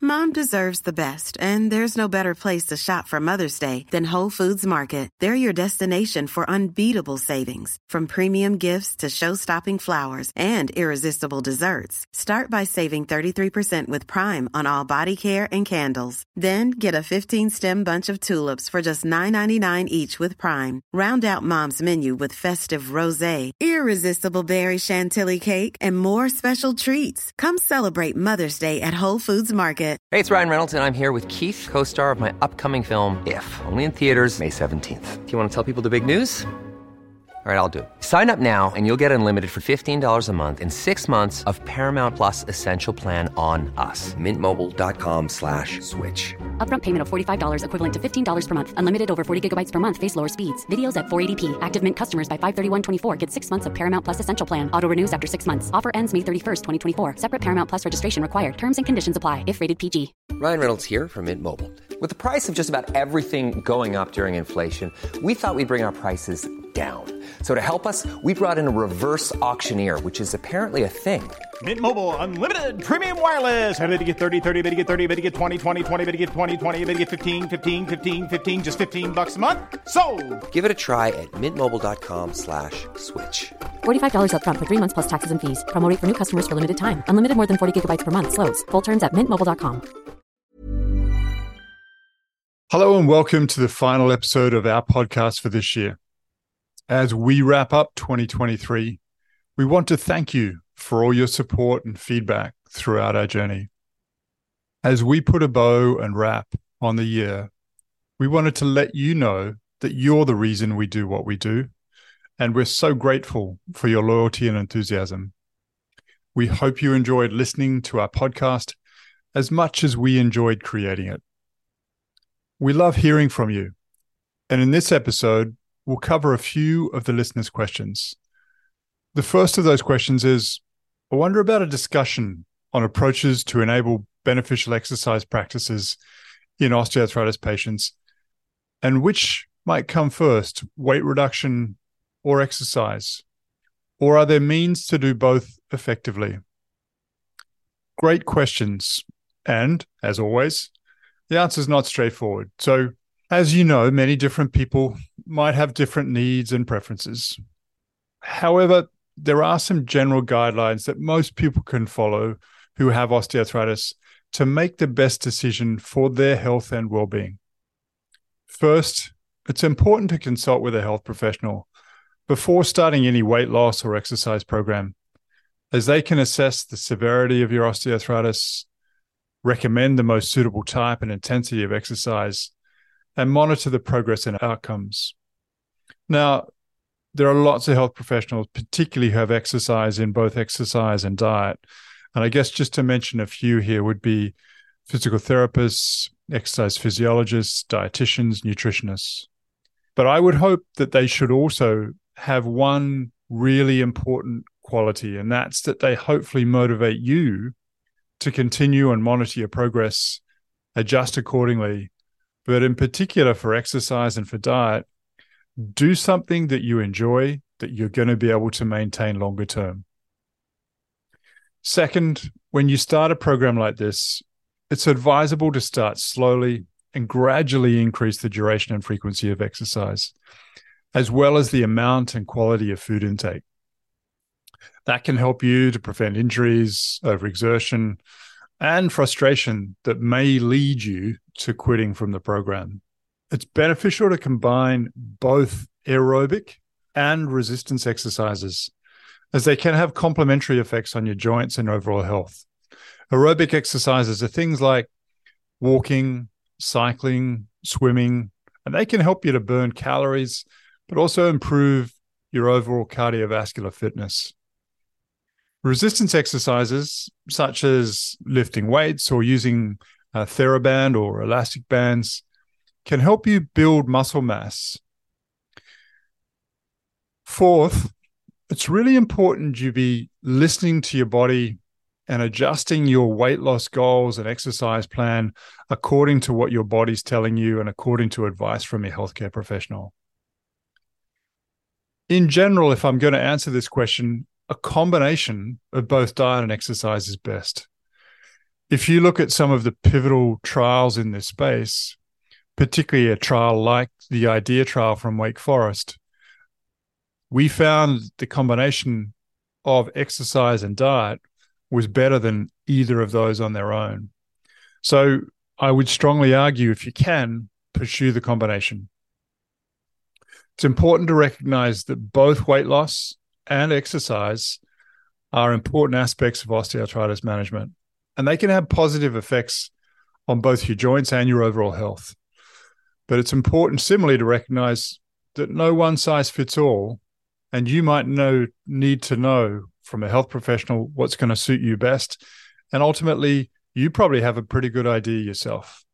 Mom deserves the best, and there's no better place to shop for Mother's Day than Whole Foods Market. They're your destination for unbeatable savings, from premium gifts to show-stopping flowers and irresistible desserts. Start by saving 33% with Prime on all body care and candles. Then get a 15-stem bunch of tulips for just $9.99 each with Prime. Round out Mom's menu with festive rosé, irresistible berry chantilly cake, and more special treats. Come celebrate Mother's Day at Whole Foods Market. Hey, it's Ryan Reynolds, and I'm here with Keith, co-star of my upcoming film, If, only in theaters May 17th. Do you want to tell people the big news? All right, I'll do it. Sign up now and you'll get unlimited for $15 a month and 6 months of Paramount Plus Essential Plan on us. MintMobile.com/switch. Upfront payment of $45 equivalent to $15 per month. Unlimited over 40 gigabytes per month. Face lower speeds. Videos at 480p. Active Mint customers by 531.24 get 6 months of Paramount Plus Essential Plan. Auto renews after 6 months. Offer ends May 31st, 2024. Separate Paramount Plus registration required. Terms and conditions apply if rated PG. Ryan Reynolds here from Mint Mobile. With the price of just about everything going up during inflation, we thought we'd bring our prices down. So to help us, we brought in a reverse auctioneer, which is apparently a thing. Mint Mobile Unlimited Premium Wireless. How to get 30, 30, bit to get 30, bit to get 20, 20, 20, bit to get 20, 20, bit to get 15, 15, 15, 15, just $15 a month? Sold! Give it a try at mintmobile.com/switch. $45 up front for 3 months plus taxes and fees. Promo rate for new customers for limited time. Unlimited more than 40 gigabytes per month. Slows full terms at mintmobile.com. Hello and welcome to the final episode of our podcast for this year. As we wrap up 2023, we want to thank you for all your support and feedback throughout our journey. As we put a bow and wrap on the year, we wanted to let you know that you're the reason we do what we do, and we're so grateful for your loyalty and enthusiasm. We hope you enjoyed listening to our podcast as much as we enjoyed creating it. We love hearing from you, and in this episode, we'll cover a few of the listeners' questions. The first of those questions is, I wonder about a discussion on approaches to enable beneficial exercise practices in osteoarthritis patients, and which might come first, weight reduction or exercise? Or are there means to do both effectively? Great questions. And, as always, the answer is not straightforward. So, as you know, many different people might have different needs and preferences. However, there are some general guidelines that most people can follow who have osteoarthritis to make the best decision for their health and well-being. First, it's important to consult with a health professional before starting any weight loss or exercise program, as they can assess the severity of your osteoarthritis, recommend the most suitable type and intensity of exercise, and monitor the progress and outcomes. Now, there are lots of health professionals, particularly who have exercise in both exercise and diet. And I guess just to mention a few here would be physical therapists, exercise physiologists, dietitians, nutritionists. But I would hope that they should also have one really important quality, and that's that they hopefully motivate you to continue and monitor your progress, adjust accordingly, but in particular for exercise and for diet, do something that you enjoy, that you're going to be able to maintain longer term. Second, when you start a program like this, it's advisable to start slowly and gradually increase the duration and frequency of exercise, as well as the amount and quality of food intake. That can help you to prevent injuries, overexertion, and frustration that may lead you to quitting from the program. It's beneficial to combine both aerobic and resistance exercises, as they can have complementary effects on your joints and overall health. Aerobic exercises are things like walking, cycling, swimming, and they can help you to burn calories, but also improve your overall cardiovascular fitness. Resistance exercises, such as lifting weights or using TheraBand or elastic bands, can help you build muscle mass. Fourth, it's really important you be listening to your body and adjusting your weight loss goals and exercise plan according to what your body's telling you and according to advice from your healthcare professional. In general, if I'm going to answer this question, a combination of both diet and exercise is best. if you look at some of the pivotal trials in this space, particularly a trial like the IDEA trial from Wake Forest, we found the combination of exercise and diet was better than either of those on their own. So I would strongly argue, if you can, pursue the combination. It's important to recognize that both weight loss and exercise are important aspects of osteoarthritis management, and they can have positive effects on both your joints and your overall health. But it's important, similarly, to recognize that no one size fits all, and you might need to know from a health professional what's going to suit you best. And ultimately, you probably have a pretty good idea yourself.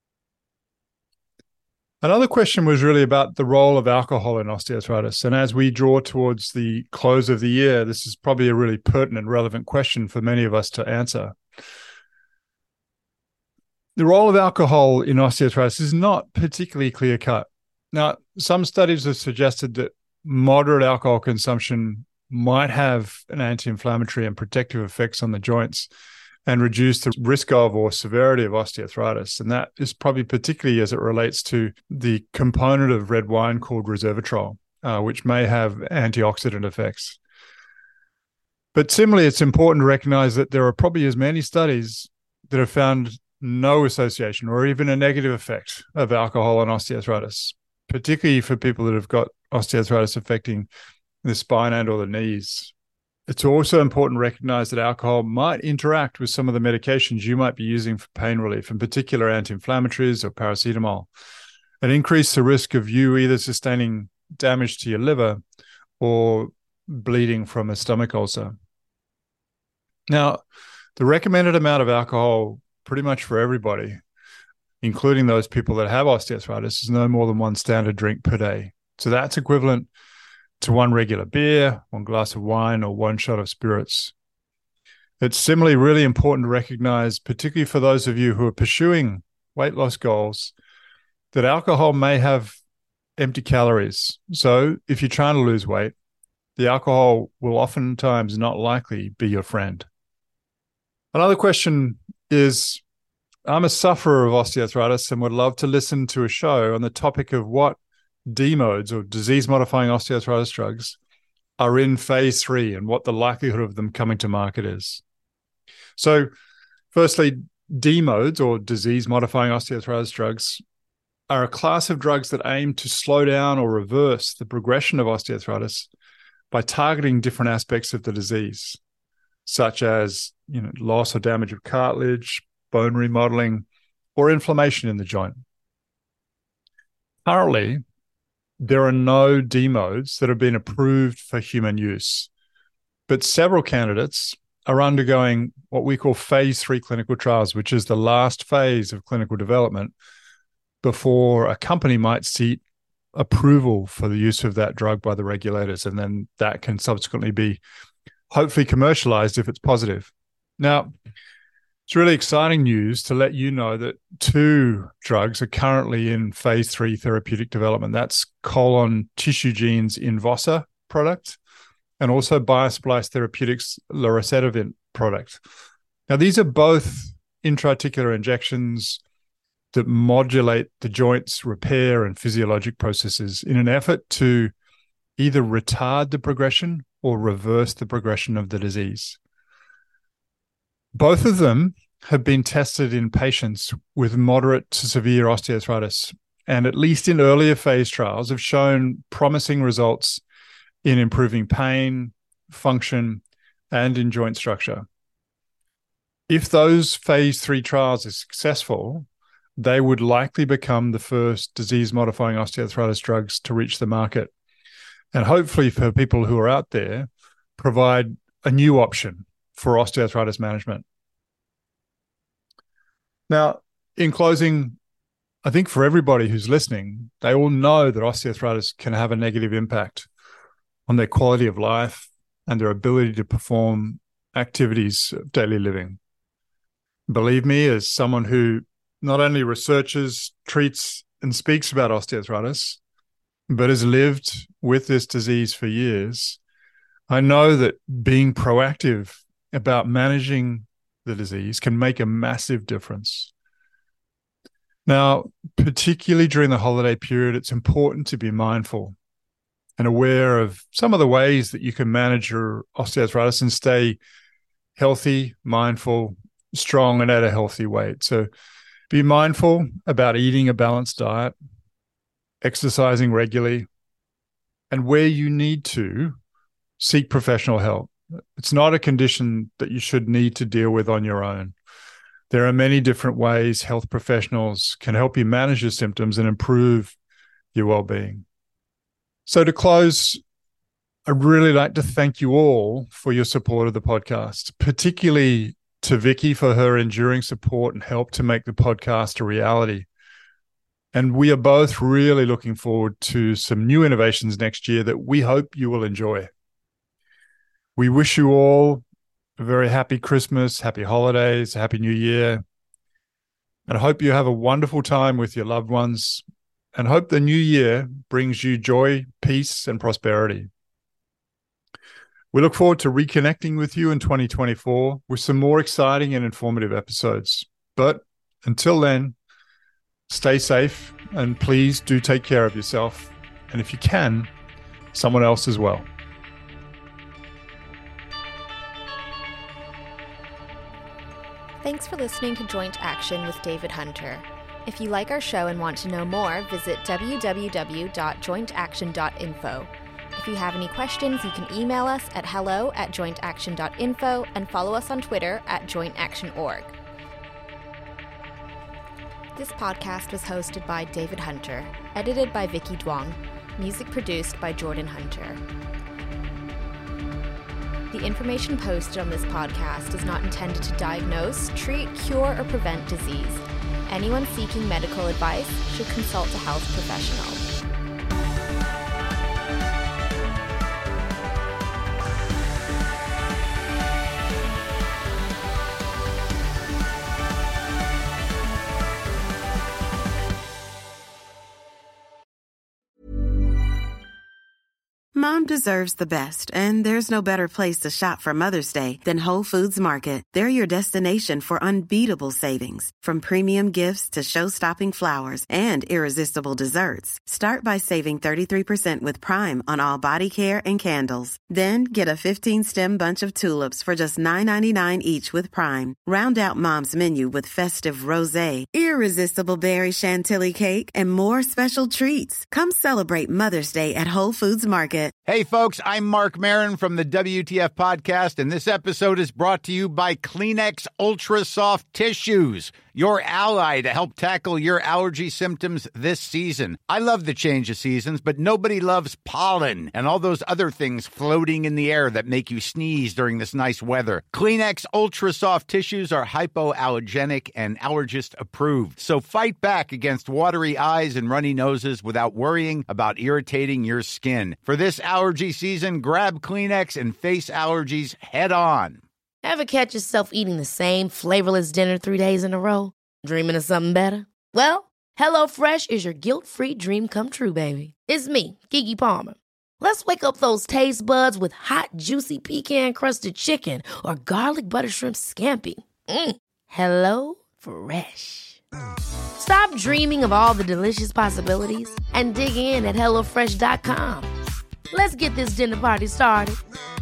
Another question was really about the role of alcohol in osteoarthritis. And as we draw towards the close of the year, this is probably a really pertinent, relevant question for many of us to answer. The role of alcohol in osteoarthritis is not particularly clear-cut. Now, some studies have suggested that moderate alcohol consumption might have an anti-inflammatory and protective effects on the joints and reduce the risk of or severity of osteoarthritis. And that is probably particularly as it relates to the component of red wine called resveratrol, which may have antioxidant effects. But similarly, it's important to recognize that there are probably as many studies that have found no association or even a negative effect of alcohol on osteoarthritis, particularly for people that have got osteoarthritis affecting the spine and or the knees. It's also important to recognize that alcohol might interact with some of the medications you might be using for pain relief, in particular anti-inflammatories or paracetamol, and increase the risk of you either sustaining damage to your liver or bleeding from a stomach ulcer. Now, the recommended amount of alcohol pretty much for everybody, including those people that have osteoarthritis, is no more than 1 standard drink per day. So that's equivalent to 1 regular beer, 1 glass of wine, or 1 shot of spirits. It's similarly really important to recognize, particularly for those of you who are pursuing weight loss goals, that alcohol may have empty calories. So if you're trying to lose weight, the alcohol will oftentimes not likely be your friend. Another question is, I'm a sufferer of osteoarthritis and would love to listen to a show on the topic of what DMODs, or disease-modifying osteoarthritis drugs, are in phase 3 and what the likelihood of them coming to market is. So firstly, DMODs, or disease-modifying osteoarthritis drugs, are a class of drugs that aim to slow down or reverse the progression of osteoarthritis by targeting different aspects of the disease, such as loss or damage of cartilage, bone remodeling, or inflammation in the joint. Currently, there are no DMODs that have been approved for human use, but several candidates are undergoing what we call phase 3 clinical trials, which is the last phase of clinical development before a company might seek approval for the use of that drug by the regulators, and then that can subsequently be hopefully commercialized if it's positive. Now, it's really exciting news to let you know that 2 drugs are currently in phase 3 therapeutic development. That's Colon Tissue Genes Invosa product and also BioSplice Therapeutics lorisedivant product. Now, these are both intra-articular injections that modulate the joint's repair and physiologic processes in an effort to either retard the progression or reverse the progression of the disease. Both of them have been tested in patients with moderate to severe osteoarthritis, and at least in earlier phase trials have shown promising results in improving pain, function, and in joint structure. If those phase 3 trials are successful, they would likely become the first disease-modifying osteoarthritis drugs to reach the market, and hopefully for people who are out there, provide a new option for osteoarthritis management. Now, in closing, I think for everybody who's listening, they all know that osteoarthritis can have a negative impact on their quality of life and their ability to perform activities of daily living. Believe me, as someone who not only researches, treats, and speaks about osteoarthritis, but has lived with this disease for years, I know that being proactive about managing the disease can make a massive difference. Now, particularly during the holiday period, it's important to be mindful and aware of some of the ways that you can manage your osteoarthritis and stay healthy, mindful, strong, and at a healthy weight. So be mindful about eating a balanced diet, exercising regularly, and where you need to, seek professional help. It's not a condition that you should need to deal with on your own. There are many different ways health professionals can help you manage your symptoms and improve your well-being. So to close, I'd really like to thank you all for your support of the podcast, particularly to Vicky for her enduring support and help to make the podcast a reality. And we are both really looking forward to some new innovations next year that we hope you will enjoy. We wish you all a very happy Christmas, happy holidays, happy New Year. And I hope you have a wonderful time with your loved ones, and hope the new year brings you joy, peace, and prosperity. We look forward to reconnecting with you in 2024 with some more exciting and informative episodes. But until then, stay safe, and please do take care of yourself. And if you can, someone else as well. Thanks for listening to Joint Action with David Hunter. If you like our show and want to know more, visit www.jointaction.info. If you have any questions, you can email us at hello@jointaction.info and follow us on Twitter @jointactionorg. This podcast was hosted by David Hunter, edited by Vicky Duong, music produced by Jordan Hunter. The information posted on this podcast is not intended to diagnose, treat, cure, or prevent disease. Anyone seeking medical advice should consult a health professional. Mom deserves the best, and there's no better place to shop for Mother's Day than Whole Foods Market. They're your destination for unbeatable savings, from premium gifts to show-stopping flowers and irresistible desserts. Start by saving 33% with Prime on all body care and candles. Then get a 15-stem bunch of tulips for just $9.99 each with Prime. Round out Mom's menu with festive rosé, irresistible berry chantilly cake, and more special treats. Come celebrate Mother's Day at Whole Foods Market. Hey, folks, I'm Mark Maron from the WTF Podcast, and this episode is brought to you by Kleenex Ultra Soft Tissues, your ally to help tackle your allergy symptoms this season. I love the change of seasons, but nobody loves pollen and all those other things floating in the air that make you sneeze during this nice weather. Kleenex Ultra Soft Tissues are hypoallergenic and allergist approved, so fight back against watery eyes and runny noses without worrying about irritating your skin. For this allergy season, grab Kleenex and face allergies head on. Ever catch yourself eating the same flavorless dinner 3 days in a row? Dreaming of something better? Well, HelloFresh is your guilt-free dream come true, baby. It's me, Keke Palmer. Let's wake up those taste buds with hot, juicy pecan-crusted chicken or garlic butter shrimp scampi. Hello Fresh. Stop dreaming of all the delicious possibilities and dig in at HelloFresh.com. Let's get this dinner party started.